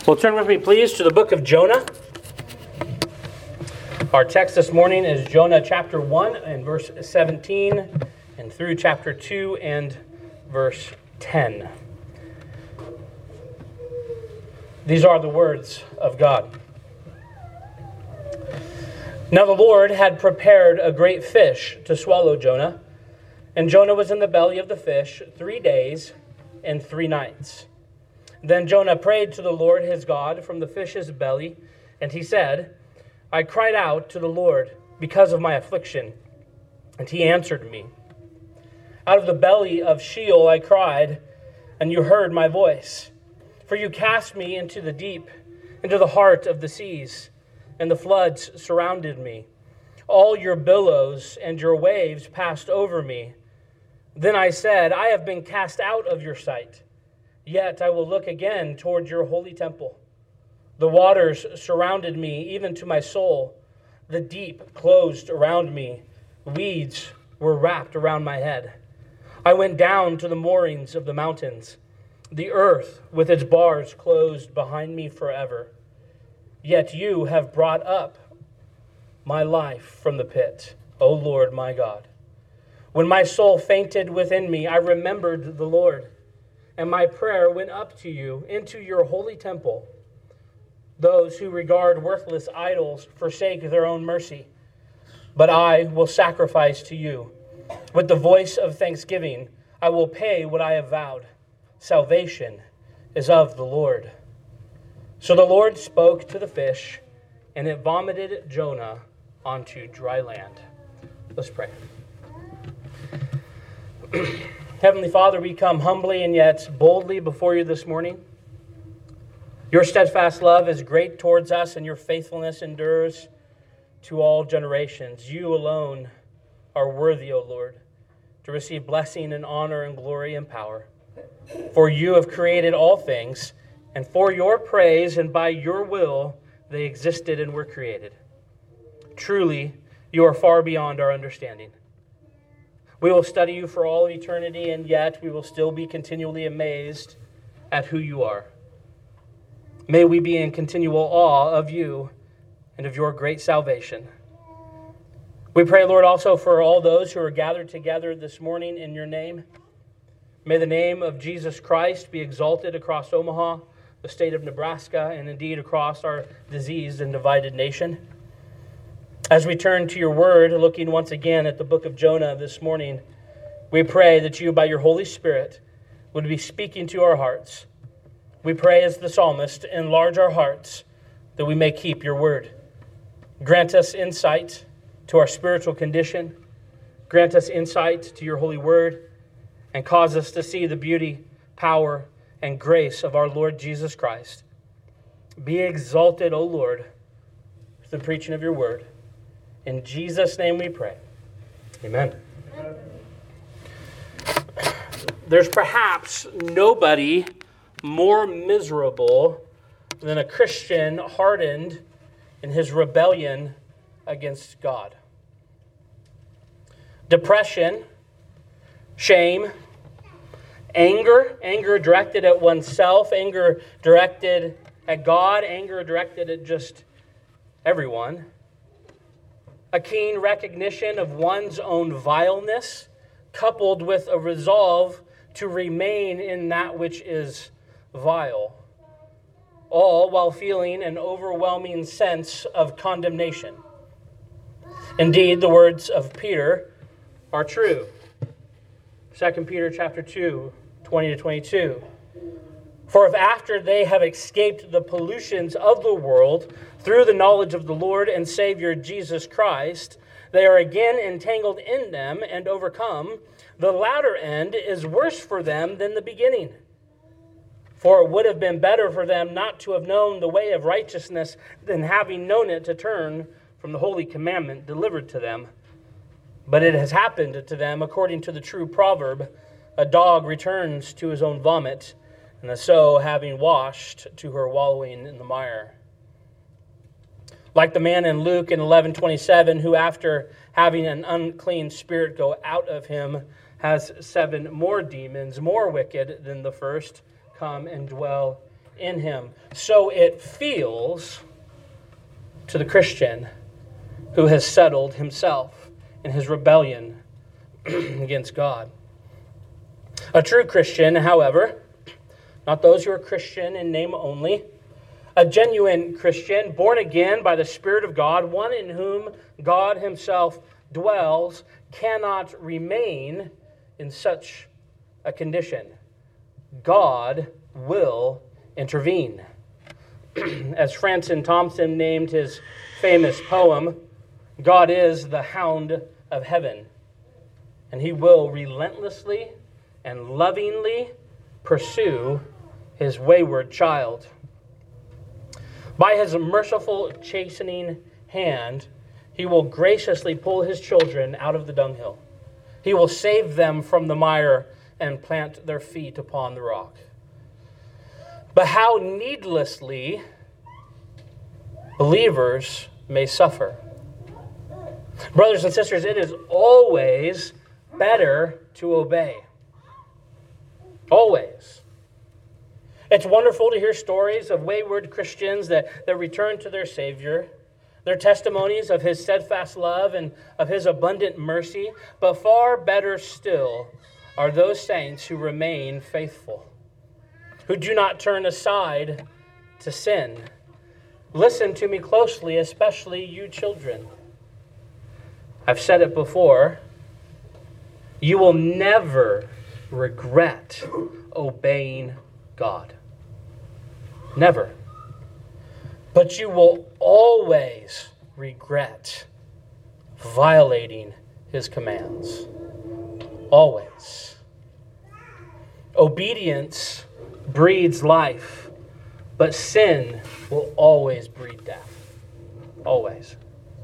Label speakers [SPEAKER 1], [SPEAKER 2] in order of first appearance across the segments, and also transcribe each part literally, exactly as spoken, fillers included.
[SPEAKER 1] Well, turn with me, please, to the book of Jonah. Our text this morning is Jonah chapter one and verse seventeen, and through chapter two and verse ten. These are the words of God. Now the Lord had prepared a great fish to swallow Jonah, and Jonah was in the belly of the fish three days and three nights. Then Jonah prayed to the Lord his God from the fish's belly, and he said, I cried out to the Lord because of my affliction, and he answered me. Out of the belly of Sheol I cried, and you heard my voice. For you cast me into the deep, into the heart of the seas, and the floods surrounded me. All your billows and your waves passed over me. Then I said, I have been cast out of your sight. Yet I will look again toward your holy temple. The waters surrounded me, even to my soul. The deep closed around me. Weeds were wrapped around my head. I went down to the moorings of the mountains. The earth with its bars closed behind me forever. Yet you have brought up my life from the pit, O Lord my God. When my soul fainted within me, I remembered the Lord. And my prayer went up to you into your holy temple. Those who regard worthless idols forsake their own mercy. But I will sacrifice to you. With the voice of thanksgiving, I will pay what I have vowed. Salvation is of the Lord. So the Lord spoke to the fish, and it vomited Jonah onto dry land. Let's pray. Heavenly Father, we come humbly and yet boldly before you this morning. Your steadfast love is great towards us, and your faithfulness endures to all generations. You alone are worthy, O Lord, to receive blessing and honor and glory and power. For you have created all things, and for your praise and by your will they existed and were created. Truly, you are far beyond our understanding. We will study you for all of eternity, and yet we will still be continually amazed at who you are. May we be in continual awe of you and of your great salvation. We pray, Lord, also for all those who are gathered together this morning in your name. May the name of Jesus Christ be exalted across Omaha, the state of Nebraska, and indeed across our diseased and divided nation. As we turn to your word, looking once again at the book of Jonah this morning, we pray that you, by your Holy Spirit, would be speaking to our hearts. We pray as the psalmist, enlarge our hearts that we may keep your word. Grant us insight to our spiritual condition. Grant us insight to your holy word, and cause us to see the beauty, power, and grace of our Lord Jesus Christ. Be exalted, O Lord, through the preaching of your word. In Jesus' name we pray. Amen. Amen. There's perhaps nobody more miserable than a Christian hardened in his rebellion against God. Depression, shame, anger, anger directed at oneself, anger directed at God, anger directed at just everyone. A keen recognition of one's own vileness, coupled with a resolve to remain in that which is vile, all while feeling an overwhelming sense of condemnation. Indeed, the words of Peter are true. Second Peter chapter two, twenty to twenty-two. For if after they have escaped the pollutions of the world through the knowledge of the Lord and Savior Jesus Christ, they are again entangled in them and overcome, the latter end is worse for them than the beginning. For it would have been better for them not to have known the way of righteousness than having known it to turn from the holy commandment delivered to them. But it has happened to them according to the true proverb, a dog returns to his own vomit, and the sow, having washed, to her wallowing in the mire. Like the man in Luke in eleven twenty-seven, who after having an unclean spirit go out of him, has seven more demons, more wicked than the first, come and dwell in him. So it feels to the Christian who has settled himself in his rebellion against God. A true Christian, however, not those who are Christian in name only, a genuine Christian, born again by the Spirit of God, one in whom God himself dwells, cannot remain in such a condition. God will intervene. As Francis Thompson named his famous poem, God is the hound of heaven, and he will relentlessly and lovingly pursue his wayward child. By his merciful chastening hand, he will graciously pull his children out of the dunghill. He will save them from the mire and plant their feet upon the rock. But how needlessly believers may suffer. Brothers and sisters, it is always better to obey. Always. It's wonderful to hear stories of wayward Christians that, that return to their Savior, their testimonies of his steadfast love and of his abundant mercy. But far better still are those saints who remain faithful, who do not turn aside to sin. Listen to me closely, especially you children. I've said it before. You will never regret obeying God. Never. But you will always regret violating his commands. Always. Obedience breeds life, but sin will always breed death. Always.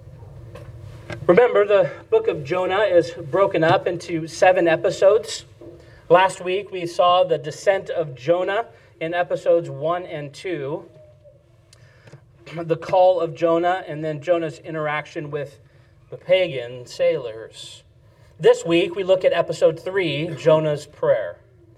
[SPEAKER 1] Remember, the book of Jonah is broken up into seven episodes. Last week we saw the descent of Jonah in episodes one and two, the call of Jonah, and then Jonah's interaction with the pagan sailors. This week we look at episode three, Jonah's prayer.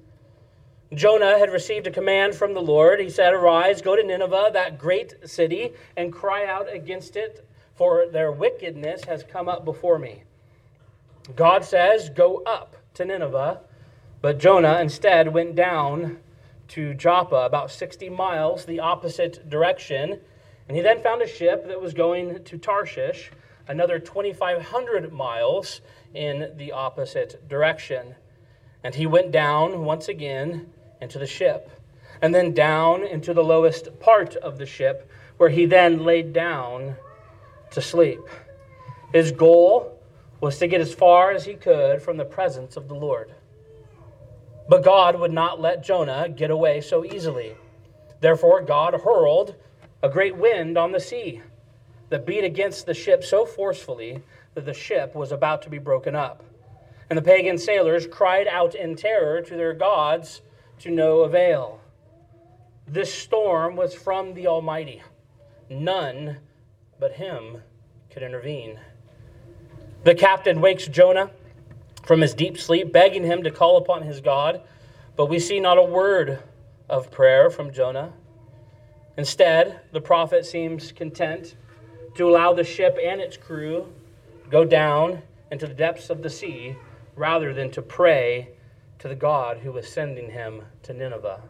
[SPEAKER 1] Jonah had received a command from the Lord. He said, "Arise, go to Nineveh, that great city, and cry out against it, for their wickedness has come up before me." God says, "Go up to Nineveh," but Jonah instead went down to Joppa, about sixty miles the opposite direction, and he then found a ship that was going to Tarshish, another twenty-five hundred miles in the opposite direction. And he went down once again into the ship, and then down into the lowest part of the ship, where he then laid down to sleep. His goal was to get as far as he could from the presence of the Lord. But God would not let Jonah get away so easily. Therefore, God hurled a great wind on the sea that beat against the ship so forcefully that the ship was about to be broken up. And the pagan sailors cried out in terror to their gods to no avail. This storm was from the Almighty. None but him could intervene. The captain wakes Jonah from his deep sleep, begging him to call upon his God, but we see not a word of prayer from Jonah. Instead, the prophet seems content to allow the ship and its crew go down into the depths of the sea rather than to pray to the God who was sending him to Nineveh.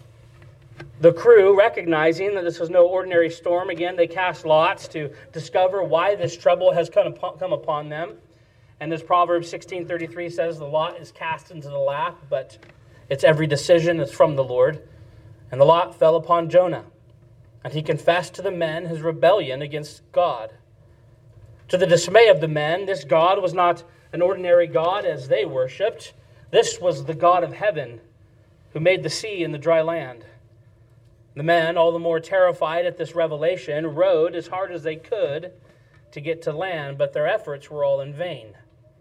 [SPEAKER 1] The crew, recognizing that this was no ordinary storm, again, they cast lots to discover why this trouble has come upon them. And as Proverbs sixteen thirty-three says, the lot is cast into the lap, but its every decision is from the Lord. And the lot fell upon Jonah, and he confessed to the men his rebellion against God. To the dismay of the men, this God was not an ordinary God as they worshipped. This was the God of heaven who made the sea and the dry land. The men, all the more terrified at this revelation, rowed as hard as they could to get to land, but their efforts were all in vain.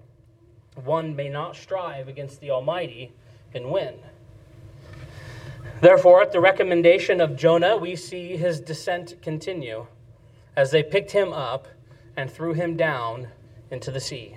[SPEAKER 1] One may not strive against the Almighty and win. Therefore, at the recommendation of Jonah, we see his descent continue as they picked him up and threw him down into the sea.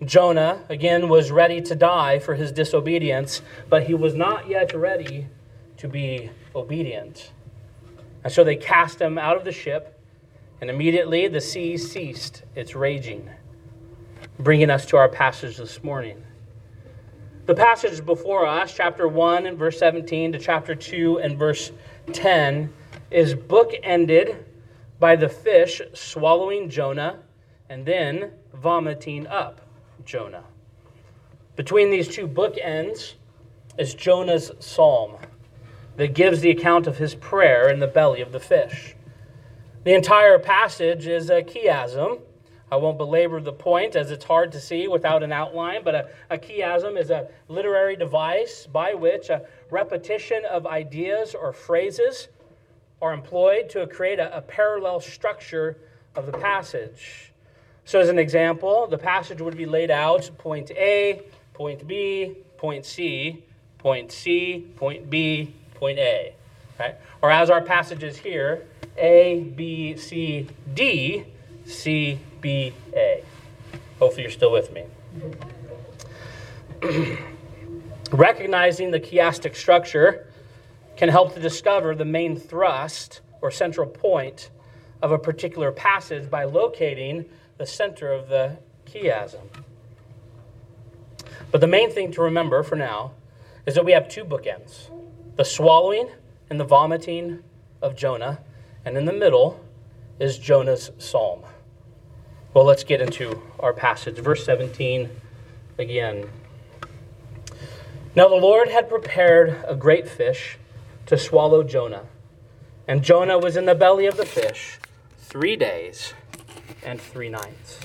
[SPEAKER 1] Jonah, again, was ready to die for his disobedience, but he was not yet ready to be obedient. And so they cast him out of the ship, and immediately the sea ceased its raging, bringing us to our passage this morning. The passage before us, chapter one and verse seventeen to chapter two and verse ten, is bookended by the fish swallowing Jonah and then vomiting up Jonah. Between these two bookends is Jonah's psalm that gives the account of his prayer in the belly of the fish. The entire passage is a chiasm. I won't belabor the point as it's hard to see without an outline, but a, a chiasm is a literary device by which a repetition of ideas or phrases are employed to create a, a parallel structure of the passage. So as an example, the passage would be laid out point A, point B, point C, point C, point B, point A. Right? Or as our passage is here, A, B, C, D, C, B, A. Hopefully you're still with me. Recognizing the chiastic structure can help to discover the main thrust or central point of a particular passage by locating the center of the chiasm. But the main thing to remember for now is that we have two bookends, the swallowing and the vomiting of Jonah, and in the middle is Jonah's psalm. Well, let's get into our passage. Verse seventeen again. Now the Lord had prepared a great fish to swallow Jonah, and Jonah was in the belly of the fish three days and three nights.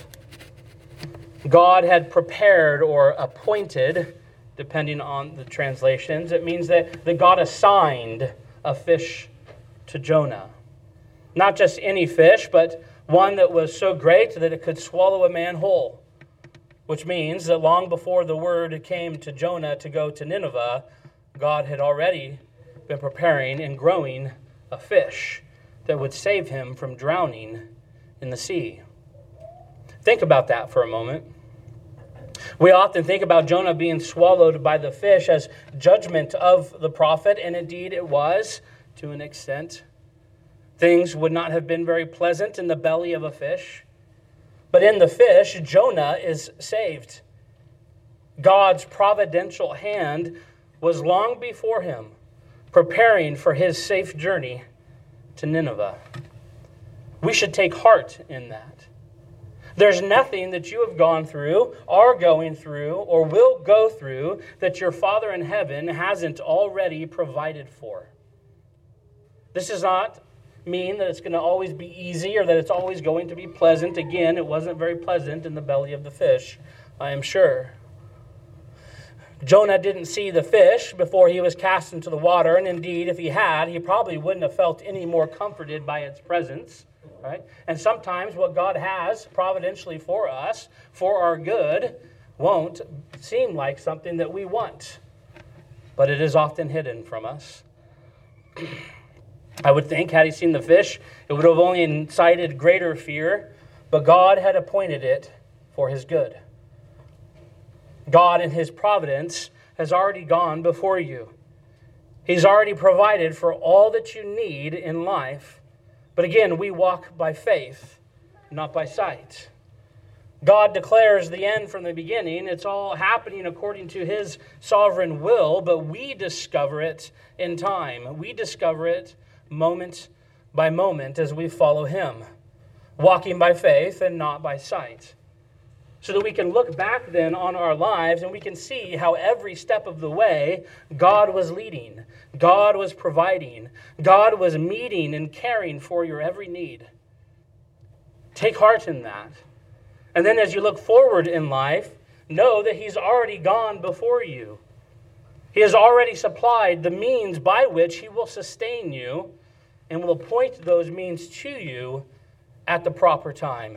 [SPEAKER 1] God had prepared or appointed, depending on the translations, it means that, that God assigned a fish to Jonah. Not just any fish, but one that was so great that it could swallow a man whole, which means that long before the word came to Jonah to go to Nineveh, God had already been preparing and growing a fish that would save him from drowning in the sea. Think about that for a moment. We often think about Jonah being swallowed by the fish as judgment of the prophet, and indeed it was to an extent. Things would not have been very pleasant in the belly of a fish. But in the fish, Jonah is saved. God's providential hand was long before him, preparing for his safe journey to Nineveh. We should take heart in that. There's nothing that you have gone through, are going through, or will go through that your Father in heaven hasn't already provided for. This does not mean that it's going to always be easy or that it's always going to be pleasant. Again, it wasn't very pleasant in the belly of the fish, I am sure. Jonah didn't see the fish before he was cast into the water, and indeed, if he had, he probably wouldn't have felt any more comforted by its presence. Right? And sometimes what God has providentially for us, for our good, won't seem like something that we want. But it is often hidden from us. I would think, had he seen the fish, it would have only incited greater fear, but God had appointed it for his good. God in his providence has already gone before you. He's already provided for all that you need in life. But again, we walk by faith, not by sight. God declares the end from the beginning. It's all happening according to his sovereign will, but we discover it in time. We discover it moment by moment as we follow him, walking by faith and not by sight. So that we can look back then on our lives and we can see how every step of the way God was leading, God was providing, God was meeting and caring for your every need. Take heart in that. And then as you look forward in life, know that he's already gone before you. He has already supplied the means by which he will sustain you and will appoint those means to you at the proper time.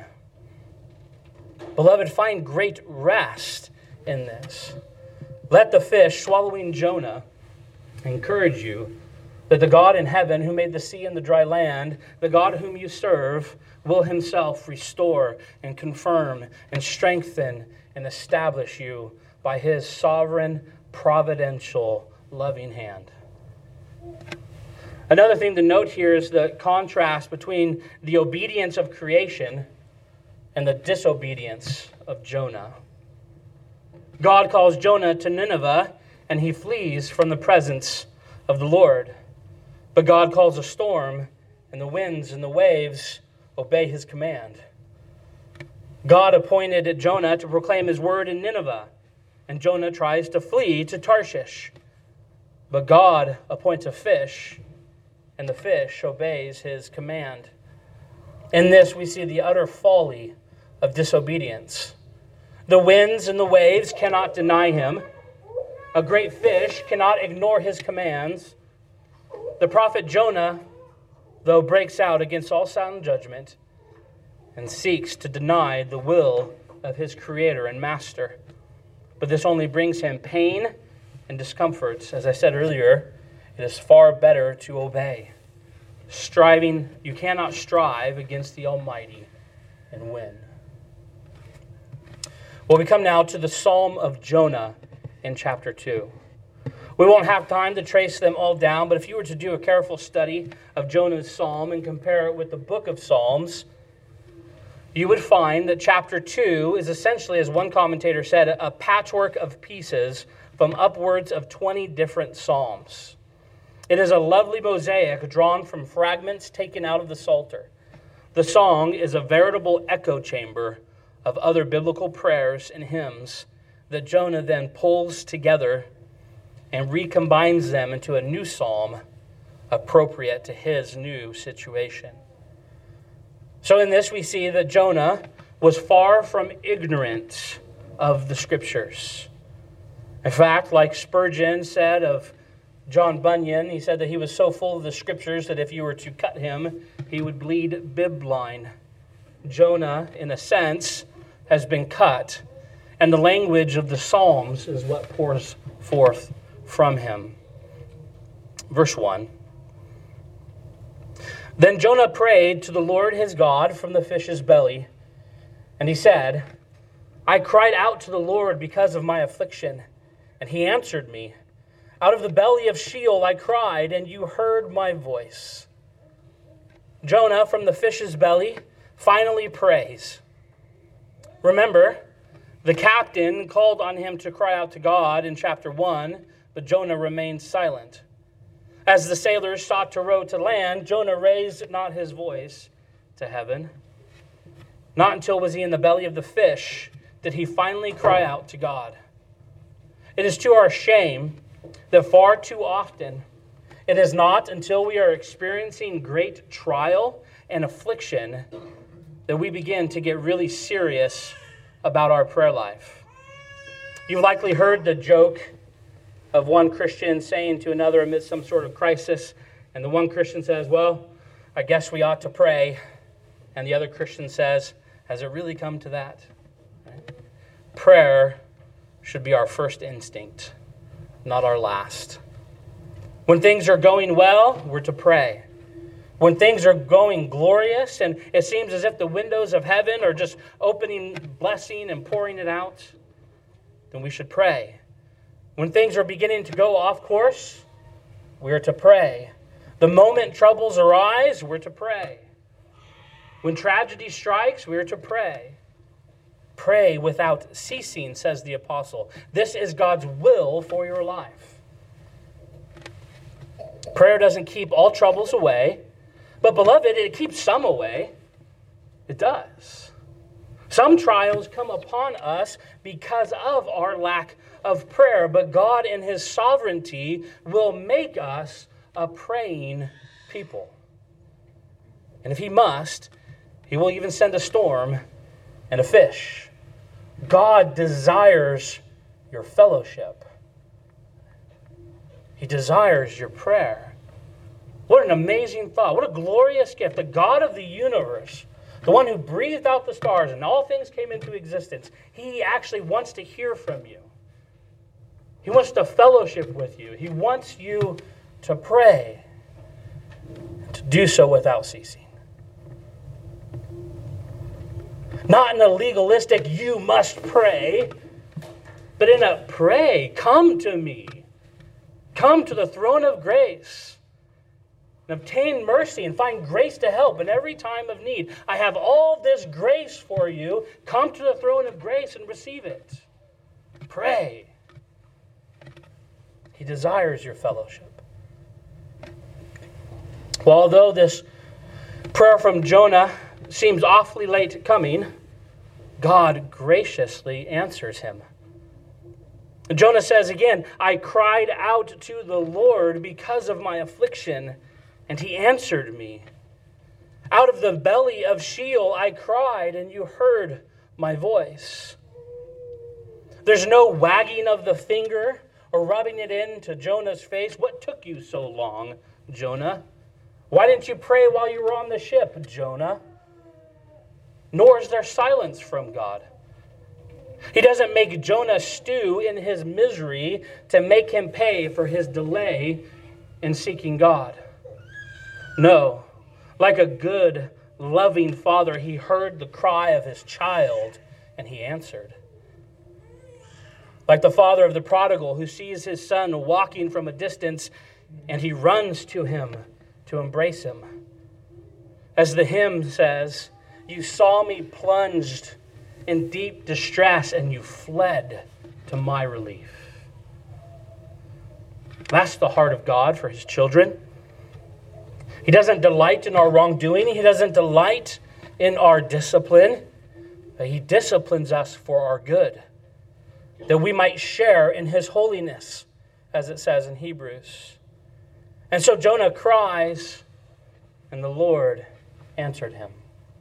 [SPEAKER 1] Beloved, find great rest in this. Let the fish swallowing Jonah encourage you that the God in heaven who made the sea and the dry land, the God whom you serve, will himself restore and confirm and strengthen and establish you by his sovereign, providential, loving hand. Another thing to note here is the contrast between the obedience of creation and the disobedience of Jonah. God calls Jonah to Nineveh, and he flees from the presence of the Lord. But God calls a storm, and the winds and the waves obey his command. God appointed Jonah to proclaim his word in Nineveh, and Jonah tries to flee to Tarshish. But God appoints a fish, and the fish obeys his command. In this, we see the utter folly of disobedience. The winds and the waves cannot deny him. A great fish cannot ignore his commands. The prophet Jonah, though, breaks out against all sound judgment and seeks to deny the will of his creator and master. But this only brings him pain and discomfort. As I said earlier, it is far better to obey. Striving, you cannot strive against the Almighty and win. Well, we come now to the Psalm of Jonah in chapter two. We won't have time to trace them all down, but if you were to do a careful study of Jonah's psalm and compare it with the book of Psalms, you would find that chapter two is essentially, as one commentator said, a patchwork of pieces from upwards of twenty different psalms. It is a lovely mosaic drawn from fragments taken out of the Psalter. The song is a veritable echo chamber of other biblical prayers and hymns that Jonah then pulls together and recombines them into a new psalm appropriate to his new situation. So in this we see that Jonah was far from ignorant of the Scriptures. In fact, like Spurgeon said of John Bunyan, he said that he was so full of the Scriptures that if you were to cut him, he would bleed bib-blind. Jonah, in a sense, has been cut, and the language of the Psalms is what pours forth from him. Verse one. Then Jonah prayed to the Lord his God from the fish's belly, and he said, I cried out to the Lord because of my affliction, and he answered me. Out of the belly of Sheol I cried, and you heard my voice. Jonah from the fish's belly finally prays. Remember, the captain called on him to cry out to God in chapter one, but Jonah remained silent. As the sailors sought to row to land, Jonah raised not his voice to heaven. Not until was he in the belly of the fish did he finally cry out to God. It is to our shame that far too often it is not until we are experiencing great trial and affliction that we begin to get really serious about our prayer life. You've likely heard the joke of one Christian saying to another amidst some sort of crisis, and the one Christian says, well, I guess we ought to pray. And the other Christian says, has it really come to that? Right? Prayer should be our first instinct, not our last. When things are going well, we're to pray. When things are going glorious and it seems as if the windows of heaven are just opening blessing and pouring it out, then we should pray. When things are beginning to go off course, we are to pray. The moment troubles arise, we're to pray. When tragedy strikes, we are to pray. Pray without ceasing, says the apostle. This is God's will for your life. Prayer doesn't keep all troubles away, but beloved, it keeps some away. It does. Some trials come upon us because of our lack of prayer, but God in his sovereignty will make us a praying people. And if he must, he will even send a storm and a fish. God desires your fellowship. He desires your prayer. What an amazing thought. What a glorious gift. The God of the universe, the one who breathed out the stars and all things came into existence, he actually wants to hear from you. He wants to fellowship with you. He wants you to pray, to do so without ceasing. Not in a legalistic, you must pray, but in a pray, come to me. Come to the throne of grace and obtain mercy and find grace to help in every time of need. I have all this grace for you. Come to the throne of grace and receive it. Pray. He desires your fellowship. Well, although this prayer from Jonah seems awfully late coming, God graciously answers him. Jonah says again, I cried out to the Lord because of my affliction, and he answered me. Out of the belly of Sheol I cried, and you heard my voice. There's no wagging of the finger or rubbing it into Jonah's face. What took you so long, Jonah? Why didn't you pray while you were on the ship, Jonah? Nor is there silence from God. He doesn't make Jonah stew in his misery to make him pay for his delay in seeking God. No, like a good, loving father, he heard the cry of his child and he answered. Like the father of the prodigal who sees his son walking from a distance and he runs to him to embrace him. As the hymn says, you saw me plunged in deep distress and you fled to my relief. That's the heart of God for his children. He doesn't delight in our wrongdoing. He doesn't delight in our discipline. But he disciplines us for our good, that we might share in his holiness, as it says in Hebrews. And so Jonah cries, and the Lord answered him.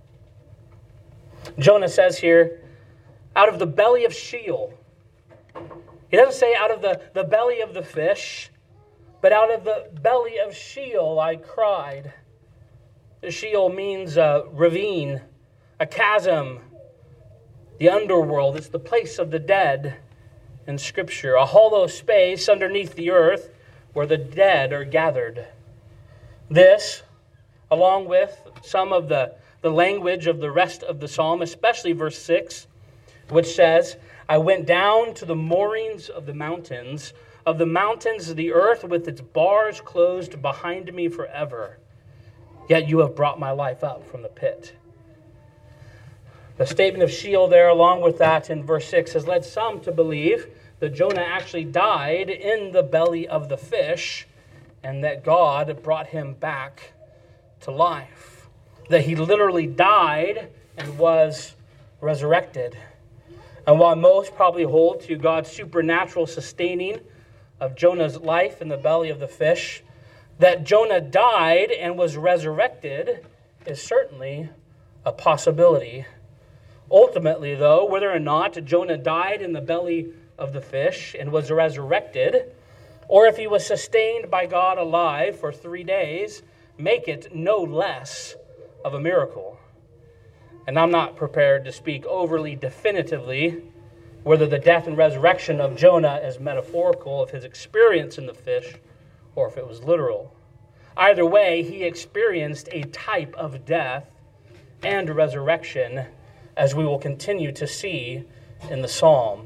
[SPEAKER 1] Jonah says here, out of the belly of Sheol. He doesn't say out of the, the belly of the fish, but out of the belly of Sheol I cried. Sheol means a ravine, a chasm, the underworld. It's the place of the dead in Scripture, a hollow space underneath the earth where the dead are gathered. This, along with some of the, the language of the rest of the psalm, especially verse six, which says, I went down to the moorings of the mountains, of the mountains of the earth with its bars closed behind me forever. Yet you have brought my life up from the pit. The statement of Sheol there, along with that in verse six, has led some to believe that Jonah actually died in the belly of the fish and that God brought him back to life. That he literally died and was resurrected. And while most probably hold to God's supernatural sustaining of Jonah's life in the belly of the fish, that Jonah died and was resurrected is certainly a possibility. Ultimately, though, whether or not Jonah died in the belly of the fish and was resurrected, or if he was sustained by God alive for three days, make it no less of a miracle. And I'm not prepared to speak overly definitively whether the death and resurrection of Jonah is metaphorical of his experience in the fish or if it was literal. Either way, he experienced a type of death and resurrection, as we will continue to see in the psalm.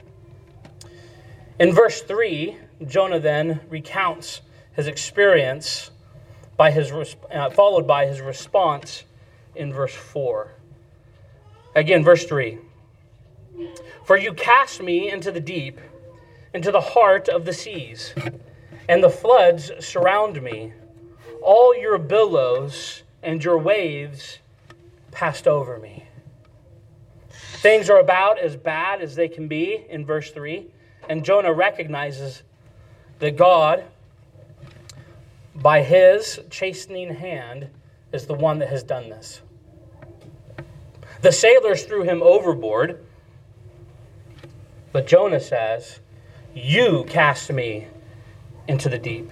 [SPEAKER 1] In verse three, Jonah then recounts his experience by his uh, followed by his response in verse four. Again, verse three. For you cast me into the deep, into the heart of the seas, and the floods surround me. All your billows and your waves passed over me. Things are about as bad as they can be in verse three, and Jonah recognizes that God, by his chastening hand, is the one that has done this. The sailors threw him overboard, but Jonah says, you cast me into the deep.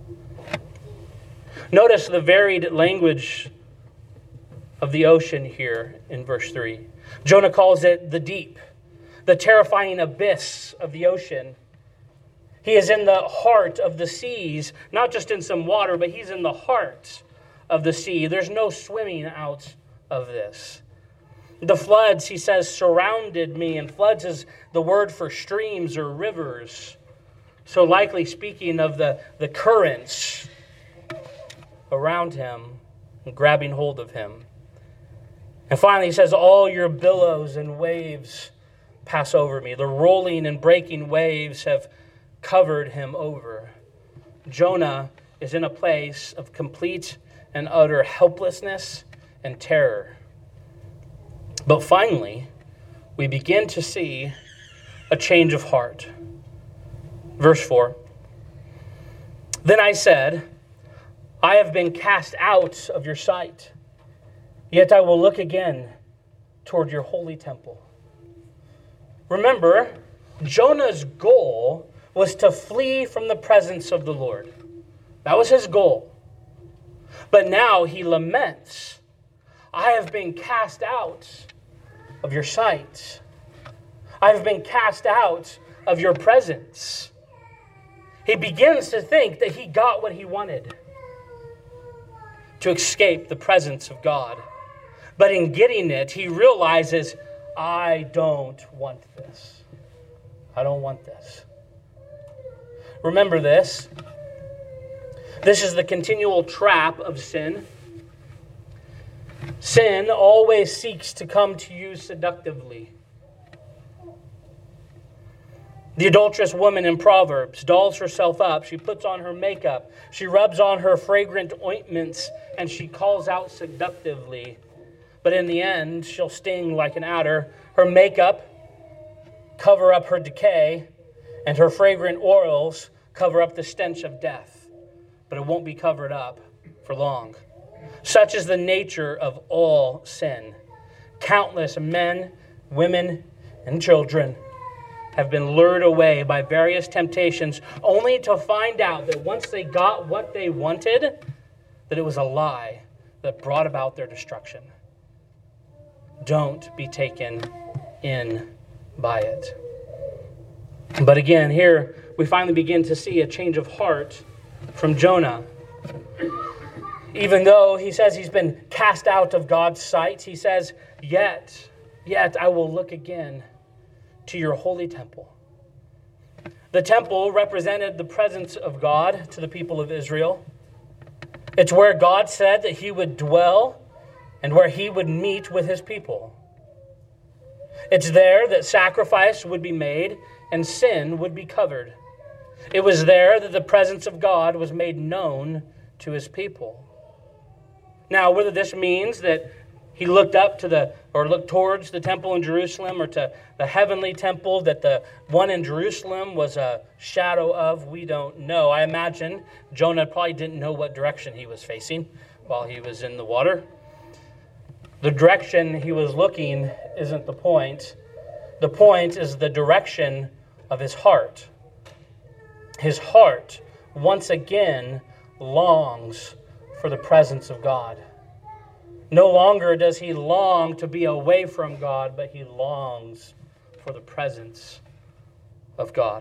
[SPEAKER 1] Notice the varied language of the ocean here in verse three. Jonah calls it the deep, the terrifying abyss of the ocean. He is in the heart of the seas, not just in some water, but he's in the heart of the sea. There's no swimming out of this. The floods, he says, surrounded me, and floods is the word for streams or rivers. So likely speaking of the, the currents around him and grabbing hold of him. And finally he says, all your billows and waves pass over me. The rolling and breaking waves have covered him over. Jonah is in a place of complete and utter helplessness and terror. But finally, we begin to see a change of heart. Verse four. Then I said, I have been cast out of your sight, yet I will look again toward your holy temple. Remember, Jonah's goal was to flee from the presence of the Lord. That was his goal. But now he laments, I have been cast out of your sight. I have been cast out of your presence. He begins to think that he got what he wanted, to escape the presence of God. But in getting it, he realizes, I don't want this. I don't want this. Remember this. This is the continual trap of sin. Sin always seeks to come to you seductively. The adulterous woman in Proverbs dolls herself up. She puts on her makeup. She rubs on her fragrant ointments, and she calls out seductively. But in the end, she'll sting like an adder. Her makeup cover up her decay, and her fragrant oils cover up the stench of death. But it won't be covered up for long. Such is the nature of all sin. Countless men, women, and children have been lured away by various temptations, only to find out that once they got what they wanted, that it was a lie that brought about their destruction. Don't be taken in by it. But again, here we finally begin to see a change of heart from Jonah. Even though he says he's been cast out of God's sight, he says, yet, yet I will look again to your holy temple. The temple represented the presence of God to the people of Israel. It's where God said that he would dwell and where he would meet with his people. It's there that sacrifice would be made and sin would be covered. It was there that the presence of God was made known to his people. Now, whether this means that he looked up to the, or looked towards the temple in Jerusalem, or to the heavenly temple that the one in Jerusalem was a shadow of, we don't know. I imagine Jonah probably didn't know what direction he was facing while he was in the water. The direction he was looking isn't the point. The point is the direction of his heart. His heart, once again, longs for the presence of God. No longer does he long to be away from God, but he longs for the presence of God.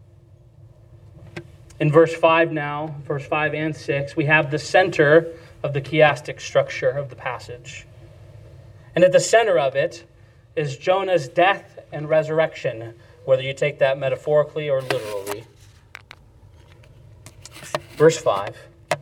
[SPEAKER 1] In verse five now, verse five and six, we have the center of the chiastic structure of the passage. And at the center of it is Jonah's death and resurrection, whether you take that metaphorically or literally. Verse five.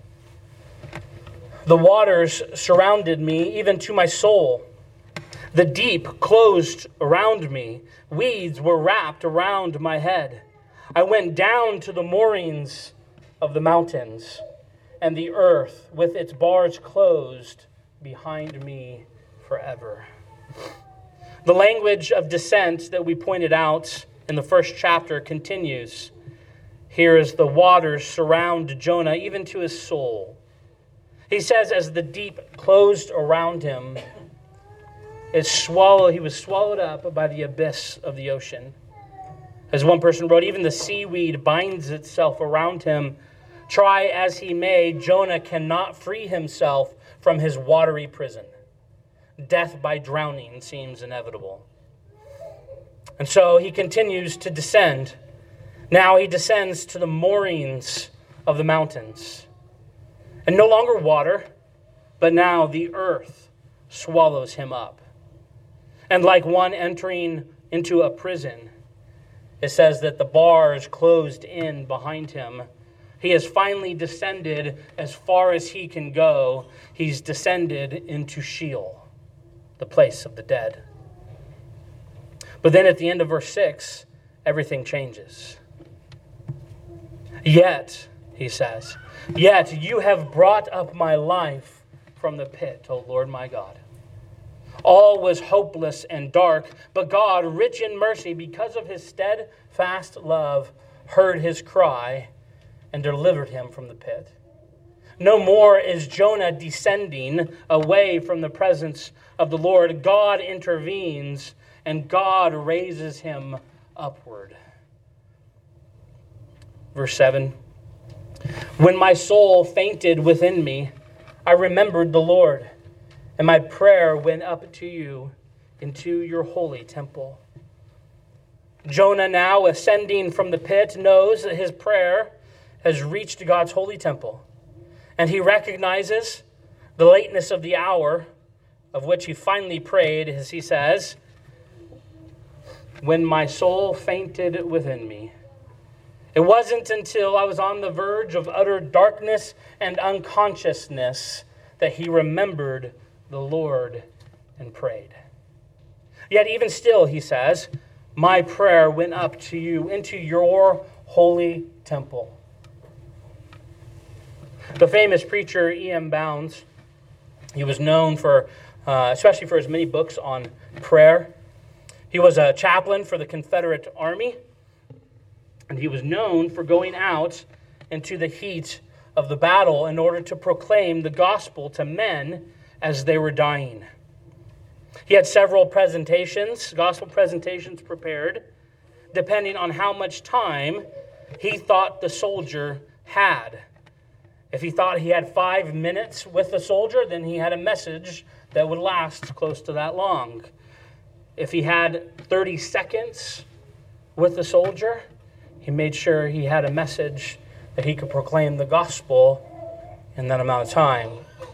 [SPEAKER 1] The waters surrounded me, even to my soul. The deep closed around me. Weeds were wrapped around my head. I went down to the moorings of the mountains, and the earth with its bars closed behind me forever. The language of descent that we pointed out in the first chapter continues. Here is the waters surround Jonah, even to his soul. He says, as the deep closed around him, it swallowed, he was swallowed up by the abyss of the ocean. As one person wrote, even the seaweed binds itself around him. Try as he may, Jonah cannot free himself from his watery prison. Death by drowning seems inevitable. And so he continues to descend. Now he descends to the moorings of the mountains. And no longer water, but now the earth swallows him up. And like one entering into a prison, it says that the bars closed in behind him. He has finally descended as far as he can go. He's descended into Sheol, the place of the dead. But then at the end of verse six, everything changes. Yet, he says, yet you have brought up my life from the pit, O Lord my God. All was hopeless and dark, but God, rich in mercy, because of his steadfast love, heard his cry and delivered him from the pit. No more is Jonah descending away from the presence of the Lord. God intervenes and God raises him upward. Verse seven, when my soul fainted within me, I remembered the Lord, and my prayer went up to you into your holy temple. Jonah, now ascending from the pit, knows that his prayer has reached God's holy temple, and he recognizes the lateness of the hour of which he finally prayed, as he says, when my soul fainted within me. It wasn't until I was on the verge of utter darkness and unconsciousness that he remembered the Lord and prayed. Yet even still, he says, my prayer went up to you into your holy temple. The famous preacher E M Bounds, he was known for, uh, especially for his many books on prayer. He was a chaplain for the Confederate Army, and he was known for going out into the heat of the battle in order to proclaim the gospel to men as they were dying. He had several presentations, gospel presentations prepared, depending on how much time he thought the soldier had. If he thought he had five minutes with the soldier, then he had a message that would last close to that long. If he had thirty seconds with the soldier, he made sure he had a message that he could proclaim the gospel in that amount of time.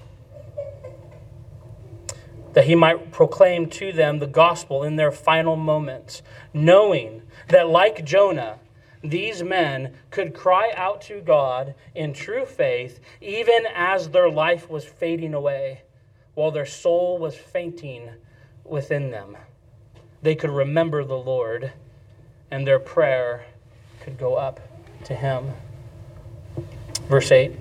[SPEAKER 1] That he might proclaim to them the gospel in their final moments, knowing that like Jonah, these men could cry out to God in true faith, even as their life was fading away, while their soul was fainting within them. They could remember the Lord, and their prayer could go up to him. Verse eight.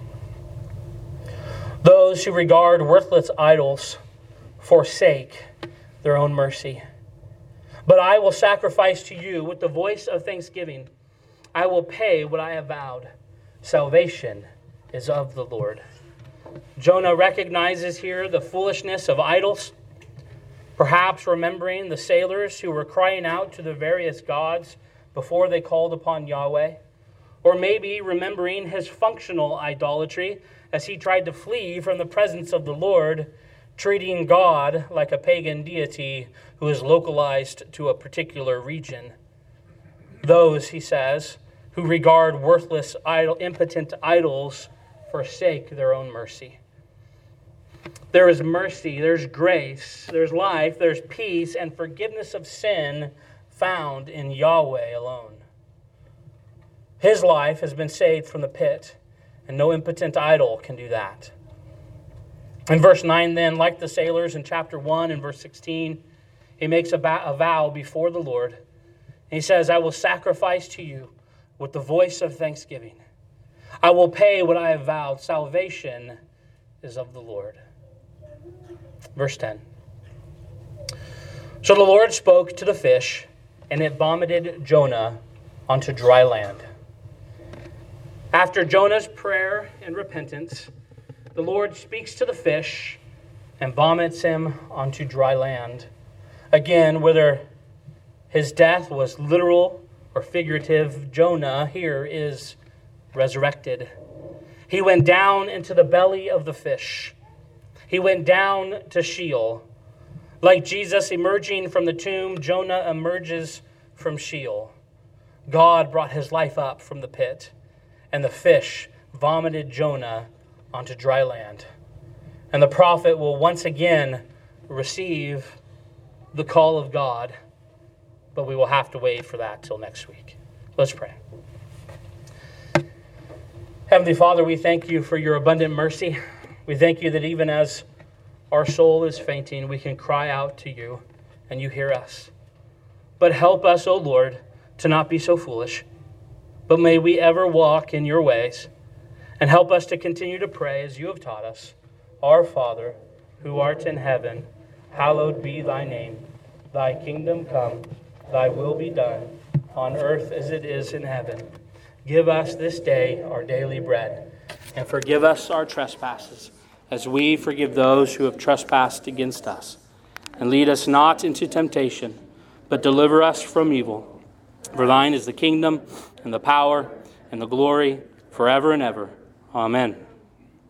[SPEAKER 1] Those who regard worthless idols forsake their own mercy. But I will sacrifice to you with the voice of thanksgiving. I will pay what I have vowed. Salvation is of the Lord. Jonah recognizes here the foolishness of idols, perhaps remembering the sailors who were crying out to the various gods before they called upon Yahweh, or maybe remembering his functional idolatry as he tried to flee from the presence of the Lord, treating God like a pagan deity who is localized to a particular region. Those, he says, who regard worthless, idol, impotent idols forsake their own mercy. There is mercy, there's grace, there's life, there's peace, and forgiveness of sin found in Yahweh alone. His life has been saved from the pit, and no impotent idol can do that. In verse nine then, like the sailors in chapter one and verse sixteen, he makes a vow before the Lord. And he says, I will sacrifice to you with the voice of thanksgiving. I will pay what I have vowed. Salvation is of the Lord. Verse ten. So the Lord spoke to the fish, and it vomited Jonah onto dry land. After Jonah's prayer and repentance, the Lord speaks to the fish and vomits him onto dry land. Again, whether his death was literal or figurative, Jonah here is resurrected. He went down into the belly of the fish. He went down to Sheol. Like Jesus emerging from the tomb, Jonah emerges from Sheol. God brought his life up from the pit, and the fish vomited Jonah onto dry land. And the prophet will once again receive the call of God, but we will have to wait for that till next week. Let's pray. Heavenly Father, we thank you for your abundant mercy. We thank you that even as our soul is fainting, we can cry out to you and you hear us. But help us, O Lord, to not be so foolish, but may we ever walk in your ways, and help us to continue to pray as you have taught us. Our Father, who art in heaven, hallowed be thy name. Thy kingdom come, thy will be done, on earth as it is in heaven. Give us this day our daily bread, and forgive us our trespasses, as we forgive those who have trespassed against us. And lead us not into temptation, but deliver us from evil. For thine is the kingdom, and the power, and the glory, forever and ever. Amen.